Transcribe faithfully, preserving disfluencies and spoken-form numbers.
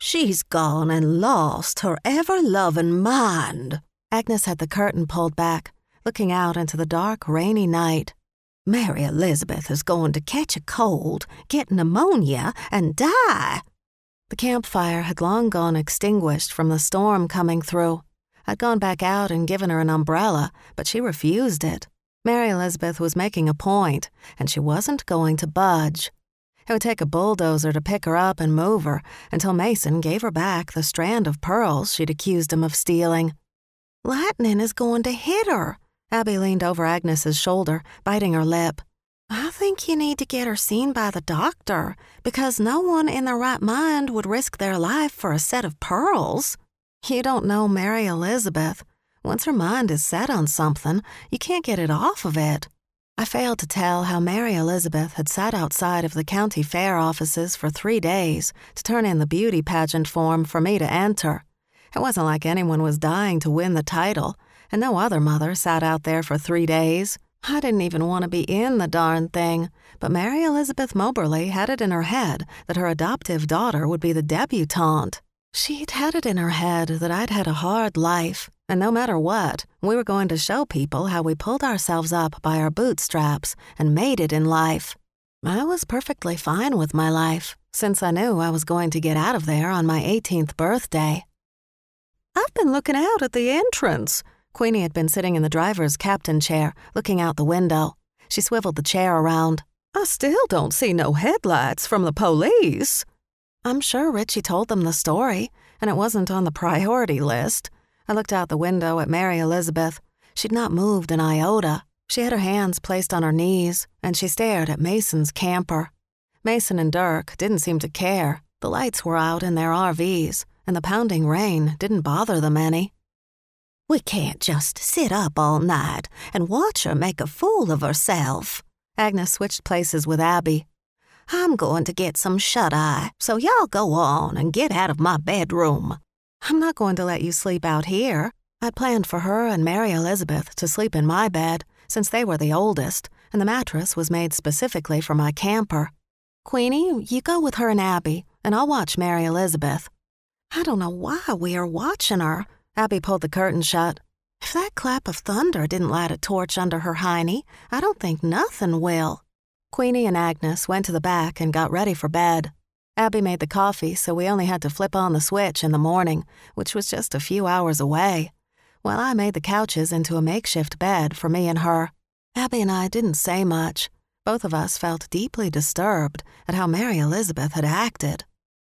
She's gone and lost her ever-loving mind. Agnes had the curtain pulled back, looking out into the dark, rainy night. Mary Elizabeth is going to catch a cold, get pneumonia, and die. The campfire had long gone extinguished from the storm coming through. I'd gone back out and given her an umbrella, but she refused it. Mary Elizabeth was making a point, and she wasn't going to budge. It would take a bulldozer to pick her up and move her until Mason gave her back the strand of pearls she'd accused him of stealing. Lightning is going to hit her. Abby leaned over Agnes's shoulder, biting her lip. I think you need to get her seen by the doctor, because no one in their right mind would risk their life for a set of pearls. You don't know Mary Elizabeth. Once her mind is set on something, you can't get it off of it. I failed to tell how Mary Elizabeth had sat outside of the county fair offices for three days to turn in the beauty pageant form for me to enter. It wasn't like anyone was dying to win the title, and no other mother sat out there for three days. I didn't even want to be in the darn thing, but Mary Elizabeth Moberly had it in her head that her adoptive daughter would be the debutante. She'd had it in her head that I'd had a hard life, and no matter what, we were going to show people how we pulled ourselves up by our bootstraps and made it in life. I was perfectly fine with my life, since I knew I was going to get out of there on my eighteenth birthday. I've been looking out at the entrance. Queenie had been sitting in the driver's captain chair, looking out the window. She swiveled the chair around. I still don't see no headlights from the police. I'm sure Richie told them the story, and it wasn't on the priority list. I looked out the window at Mary Elizabeth. She'd not moved an iota. She had her hands placed on her knees, and she stared at Mason's camper. Mason and Dirk didn't seem to care. The lights were out in their R Vs, and the pounding rain didn't bother them any. We can't just sit up all night and watch her make a fool of herself. Agnes switched places with Abby. I'm going to get some shut-eye, so y'all go on and get out of my bedroom. I'm not going to let you sleep out here. I'd planned for her and Mary Elizabeth to sleep in my bed, since they were the oldest, and the mattress was made specifically for my camper. Queenie, you go with her and Abby, and I'll watch Mary Elizabeth. I don't know why we are watching her. Abby pulled the curtain shut. If that clap of thunder didn't light a torch under her hiney, I don't think nothing will. Queenie and Agnes went to the back and got ready for bed. Abby made the coffee, so we only had to flip on the switch in the morning, which was just a few hours away, while I made the couches into a makeshift bed for me and her. Abby and I didn't say much. Both of us felt deeply disturbed at how Mary Elizabeth had acted.